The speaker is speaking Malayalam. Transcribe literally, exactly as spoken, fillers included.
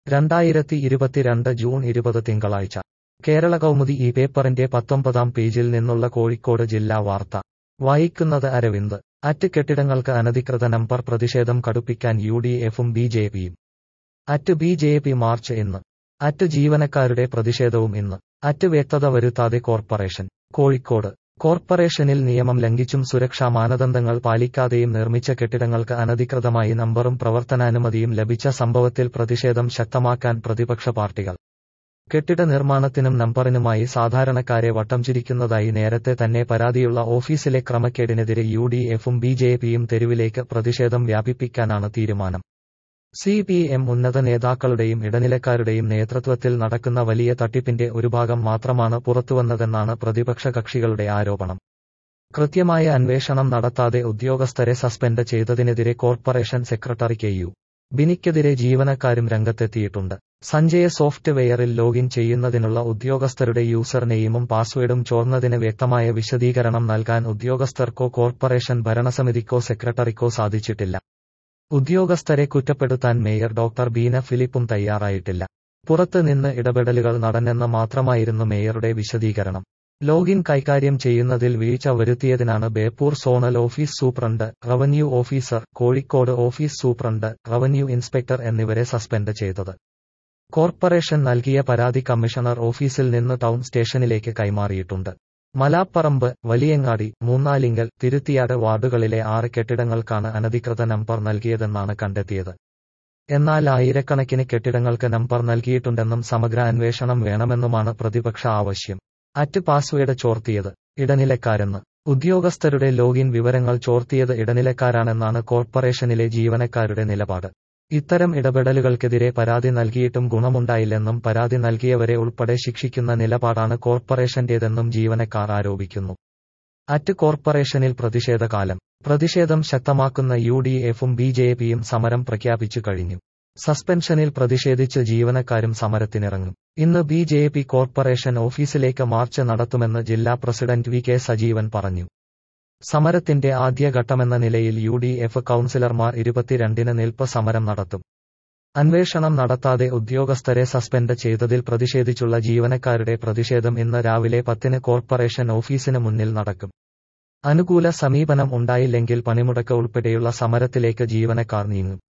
രണ്ടായിരത്തി ഇരുപത്തിരണ്ട് ജൂൺ ഇരുപത് തിങ്കളാഴ്ച കേരള കൗമുദി ഈ പേപ്പറിന്റെ പത്തൊമ്പതാം പേജിൽ നിന്നുള്ള കോഴിക്കോട് ജില്ലാ വാർത്ത വായിക്കുന്നത് അരവിന്ദ്. അറ്റ് കെട്ടിടങ്ങൾക്ക് അനധികൃത നമ്പർ പ്രതിഷേധം കടുപ്പിക്കാൻ യു ഡി എഫും ബി ജെ പിയും. അറ്റ് ബി ജെ പി മാർച്ച് ഇന്ന്. അറ്റ് ജീവനക്കാരുടെ പ്രതിഷേധവും ഇന്ന്. അറ്റ് വ്യക്തത വരുത്താതെ കോർപ്പറേഷൻ. കോഴിക്കോട് കോർപ്പറേഷനിൽ നിയമം ലംഘിച്ചും സുരക്ഷാ മാനദണ്ഡങ്ങൾ പാലിക്കാതെയും നിർമ്മിച്ച കെട്ടിടങ്ങൾക്ക് അനധികൃതമായി നമ്പറും പ്രവർത്തനാനുമതിയും ലഭിച്ച സംഭവത്തിൽ പ്രതിഷേധം ശക്തമാക്കാൻ പ്രതിപക്ഷ പാർട്ടികൾ. കെട്ടിട നിർമ്മാണത്തിനും നമ്പറിനുമായി സാധാരണക്കാരെ വട്ടംചിരിക്കുന്നതായി നേരത്തെ തന്നെ പരാതിയുള്ള ഓഫീസിലെ ക്രമക്കേടിനെതിരെ യു ഡി എഫും ബി ജെ പിയും തെരുവിലേക്ക് പ്രതിഷേധം വ്യാപിപ്പിക്കാനാണ് തീരുമാനം. സി പി എം ഉന്നത നേതാക്കളുടെയും ഇടനിലക്കാരുടെയും നേതൃത്വത്തിൽ നടക്കുന്ന വലിയ തട്ടിപ്പിന്റെ ഒരു ഭാഗം മാത്രമാണ് പുറത്തുവന്നതെന്നാണ് പ്രതിപക്ഷ കക്ഷികളുടെ ആരോപണം. കൃത്യമായ അന്വേഷണം നടത്താതെ ഉദ്യോഗസ്ഥരെ സസ്പെൻഡ് ചെയ്തതിനെതിരെ കോർപ്പറേഷൻ സെക്രട്ടറി കെ യു ബിനിക്കെതിരെ ജീവനക്കാരും രംഗത്തെത്തിയിട്ടുണ്ട്. സഞ്ജയ സോഫ്റ്റ്വെയറിൽ ലോഗിൻ ചെയ്യുന്നതിനുള്ള ഉദ്യോഗസ്ഥരുടെ യൂസർ നെയിമും പാസ്വേഡും ചോർന്നതിന് വ്യക്തമായ വിശദീകരണം നൽകാൻ ഉദ്യോഗസ്ഥർക്കോ കോർപ്പറേഷൻ ഭരണസമിതിക്കോ സെക്രട്ടറിക്കോ സാധിച്ചിട്ടില്ല. ഉദ്യോഗസ്ഥരെ കുറ്റപ്പെടുത്താൻ മേയർ ഡോക്ടർ ബീന ഫിലിപ്പും തയ്യാറായിട്ടില്ല. പുറത്ത് നിന്ന് ഇടപെടലുകൾ നടന്നെന്ന് മാത്രമായിരുന്നു മേയറുടെ വിശദീകരണം. ലോഗിൻ കൈകാര്യം ചെയ്യുന്നതിൽ വീഴ്ച വരുത്തിയതിനാണ് Beypore zonal office superintendent, revenue officer, Kozhikode office superintendent, revenue inspector എന്നിവരെ സസ്പെൻഡ് ചെയ്തത്. കോർപ്പറേഷൻ നൽകിയ പരാതി കമ്മീഷണർ ഓഫീസിൽ നിന്ന് ടൗൺ സ്റ്റേഷനിലേക്ക് കൈമാറിയിട്ടുണ്ട്. മലാപ്പറമ്പ്, വലിയങ്ങാടി, മൂന്നാലിങ്കൽ, തിരുത്തിയാട് വാർഡുകളിലെ ആറ് കെട്ടിടങ്ങൾക്കാണ് അനധികൃത നമ്പർ നൽകിയതെന്നാണ് കണ്ടെത്തിയത്. എന്നാൽ ആയിരക്കണക്കിന് കെട്ടിടങ്ങൾക്ക് നമ്പർ നൽകിയിട്ടുണ്ടെന്നും സമഗ്ര അന്വേഷണം വേണമെന്നുമാണ് പ്രതിപക്ഷ ആവശ്യം. അറ്റ് പാസ്വേഡ് ചോർത്തിയത് ഇടനിലക്കാരെന്ന്. ഉദ്യോഗസ്ഥരുടെ ലോഗിൻ വിവരങ്ങൾ ചോർത്തിയത് ഇടനിലക്കാരാണെന്നാണ് കോർപ്പറേഷനിലെ ജീവനക്കാരുടെ നിലപാട്. ഇത്തരം ഇടപെടലുകൾക്കെതിരെ പരാതി നൽകിയിട്ടും ഗുണമുണ്ടായില്ലെന്നും പരാതി നൽകിയവരെ ഉൾപ്പെടെ ശിക്ഷിക്കുന്ന നിലപാടാണ് കോർപ്പറേഷന്റേതെന്നും ജീവനക്കാർ ആരോപിക്കുന്നു. അറ്റ് കോർപ്പറേഷനിൽ പ്രതിഷേധകാലം. പ്രതിഷേധം ശക്തമാക്കുന്ന യു ഡി എഫും ബി ജെ പിയും സമരം പ്രഖ്യാപിച്ചു കഴിഞ്ഞു. സസ്പെൻഷനിൽ പ്രതിഷേധിച്ച് ജീവനക്കാരും സമരത്തിനിറങ്ങും. ഇന്ന് ബി ജെ പി കോർപ്പറേഷൻ ഓഫീസിലേക്ക് മാർച്ച് നടത്തുമെന്ന് ജില്ലാ പ്രസിഡന്റ് വി കെ സജീവൻ പറഞ്ഞു. സമരത്തിന്റെ ആദ്യഘട്ടമെന്ന നിലയിൽ യു ഡി എഫ് കൗൺസിലർമാർ ഇരുപത്തിരണ്ടിന് നിൽപ്പ് സമരം നടത്തും. അന്വേഷണം നടത്താതെ ഉദ്യോഗസ്ഥരെ സസ്പെൻഡ് ചെയ്തതിൽ പ്രതിഷേധിച്ചുള്ള ജീവനക്കാരുടെ പ്രതിഷേധം ഇന്ന് രാവിലെ പത്തിന് കോർപ്പറേഷൻ ഓഫീസിന് മുന്നിൽ നടക്കും. അനുകൂല സമീപനം ഉണ്ടായില്ലെങ്കിൽ പണിമുടക്ക് ഉൾപ്പെടെയുള്ള സമരത്തിലേക്ക് ജീവനക്കാർ നീങ്ങും.